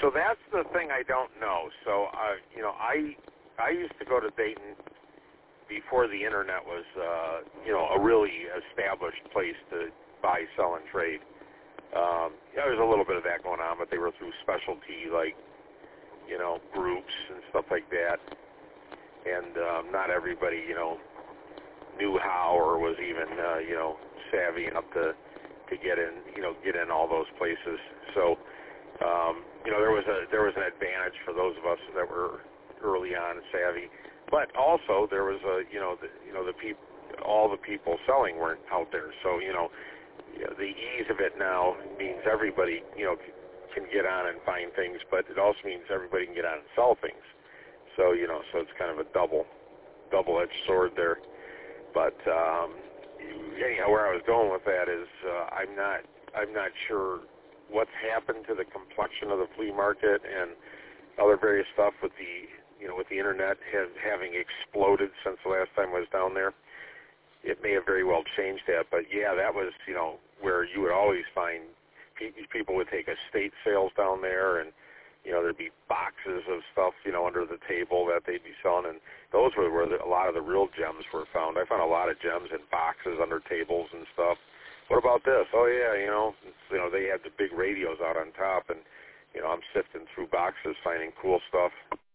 So that's the thing I don't know. So, I used to go to Dayton before the internet was, a really established place to buy, sell, and trade. There was a little bit of that going on, but they were through specialty, groups and stuff like that. And not everybody, knew how or was even, savvy enough to get in all those places. So, there was an advantage for those of us that were early on savvy, but also there was all the people selling weren't out there. So, the ease of it now means everybody, can get on and find things, but it also means everybody can get on and sell things. So, so it's kind of a double-edged sword there. But anyhow, where I was going with that is I'm not sure what's happened to the complexion of the flea market and other various stuff with the internet having exploded since the last time I was down there. It may have very well changed that, but yeah, that was where you would always find people would take estate sales down there, and there'd be boxes of stuff under the table that they'd be selling, and those were where a lot of the real gems were found. I found a lot of gems in boxes under tables and stuff. What about this? Oh yeah, they had the big radios out on top, and I'm sifting through boxes finding cool stuff.